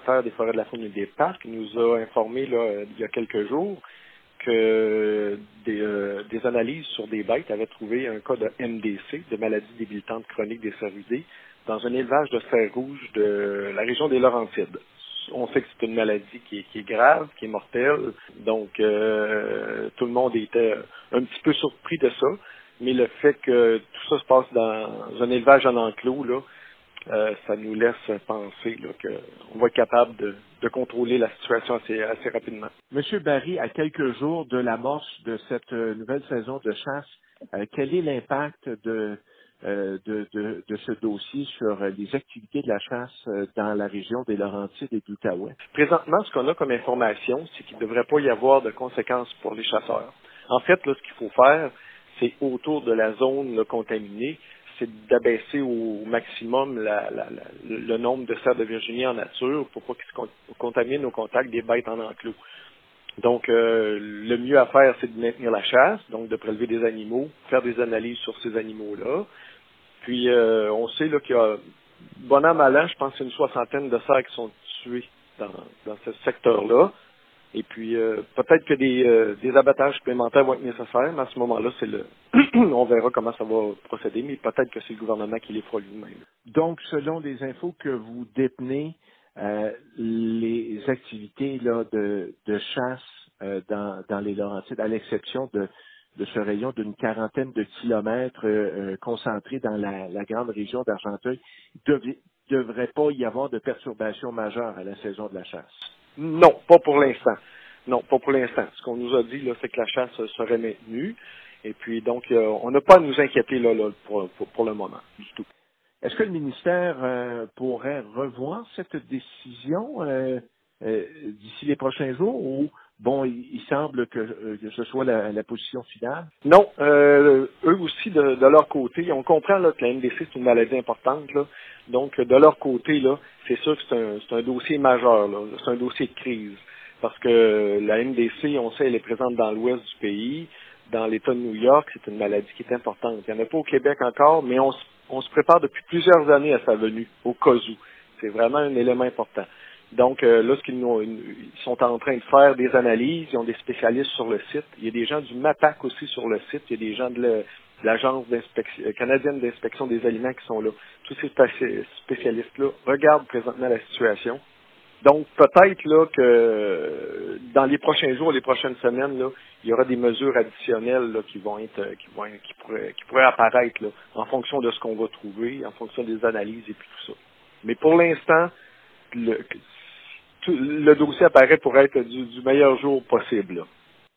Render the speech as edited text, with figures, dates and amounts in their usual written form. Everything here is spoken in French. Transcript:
ministère des Forêts, de la Faune et des Parcs nous a informé là, il y a quelques jours que des analyses sur des bêtes avaient trouvé un cas de MDC, de maladie débilitante chronique des cervidés, dans un élevage de cerfs rouges de la région des Laurentides. On sait que c'est une maladie qui est grave, qui est mortelle, donc tout le monde était un petit peu surpris de ça, mais le fait que tout ça se passe dans un élevage en enclos, là, ça nous laisse penser là, qu'on va être capable de contrôler la situation assez rapidement. Monsieur Barry, à quelques jours de l'amorce de cette nouvelle saison de chasse, quel est l'impact de ce dossier sur les activités de la chasse dans la région des Laurentides et de l'Outaouais? Présentement, ce qu'on a comme information, c'est qu'il ne devrait pas y avoir de conséquences pour les chasseurs. En fait, là, ce qu'il faut faire, c'est autour de la zone là, contaminée, c'est d'abaisser au maximum le nombre de cerfs de Virginie en nature pour pas qu'ils se contaminent au contact des bêtes en enclos. Donc, le mieux à faire, c'est de maintenir la chasse, donc de prélever des animaux, faire des analyses sur ces animaux-là. Puis, on sait là, qu'il y a, bon an, mal an, je pense que c'est une soixantaine de cerfs qui sont tués dans ce secteur-là. Et puis, peut-être que des abattages supplémentaires vont être nécessaires, mais à ce moment-là, on verra comment ça va procéder, mais peut-être que c'est le gouvernement qui les fera lui-même. Donc, selon les infos que vous détenez, les activités là, de chasse dans les Laurentides, à l'exception de ce rayon d'une quarantaine de kilomètres concentré dans la grande région d'Argenteuil, devrait pas y avoir de perturbations majeures à la saison de la chasse. Non, pas pour l'instant. Non, pas pour l'instant. Ce qu'on nous a dit, là, c'est que la chasse serait maintenue. Et puis, donc, on n'a pas à nous inquiéter là, pour le moment, du tout. Est-ce que le ministère pourrait revoir cette décision d'ici les prochains jours ou, bon, il semble que ce soit la position finale? Non, eux aussi, de leur côté, on comprend là, que la MDC, c'est une maladie importante. Là. Donc, de leur côté, là, c'est sûr que c'est un dossier majeur. Là. C'est un dossier de crise. Parce que la MDC, on sait, elle est présente dans l'ouest du pays. Dans l'État de New York, c'est une maladie qui est importante. Il n'y en a pas au Québec encore, mais on se prépare depuis plusieurs années à sa venue, au cas où. C'est vraiment un élément important. Donc, là, ils sont en train de faire des analyses, ils ont des spécialistes sur le site. Il y a des gens du MAPAC aussi sur le site, il y a des gens de l'Agence canadienne d'inspection des aliments qui sont là. Tous ces spécialistes-là regardent présentement la situation. Donc, peut-être là que dans les prochains jours, les prochaines semaines, là, il y aura des mesures additionnelles là, qui pourraient apparaître là, en fonction de ce qu'on va trouver, en fonction des analyses et puis tout ça. Mais pour l'instant, le dossier apparaît pour être du meilleur jour possible. Là.